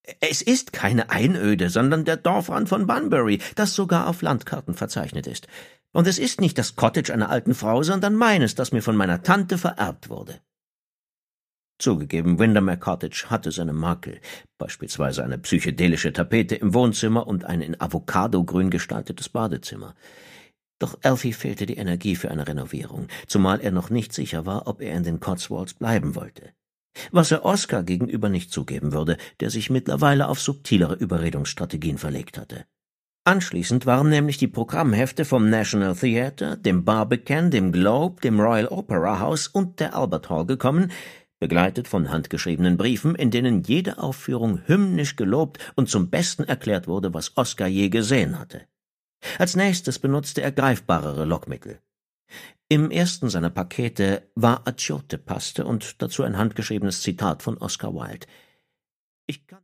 Es ist keine Einöde, sondern der Dorfrand von Bunbury, das sogar auf Landkarten verzeichnet ist. Und es ist nicht das Cottage einer alten Frau, sondern meines, das mir von meiner Tante vererbt wurde.« Zugegeben, Windermere Cottage hatte seine Makel, beispielsweise eine psychedelische Tapete im Wohnzimmer und ein in Avocadogrün gestaltetes Badezimmer. Doch Alfie fehlte die Energie für eine Renovierung, zumal er noch nicht sicher war, ob er in den Cotswolds bleiben wollte. Was er Oscar gegenüber nicht zugeben würde, der sich mittlerweile auf subtilere Überredungsstrategien verlegt hatte. Anschließend waren nämlich die Programmhefte vom National Theatre, dem Barbican, dem Globe, dem Royal Opera House und der Albert Hall gekommen, begleitet von handgeschriebenen Briefen, in denen jede Aufführung hymnisch gelobt und zum Besten erklärt wurde, was Oscar je gesehen hatte. Als nächstes benutzte er greifbarere Lockmittel. Im ersten seiner Pakete war Achiote-Paste und dazu ein handgeschriebenes Zitat von Oscar Wilde. »Ich kann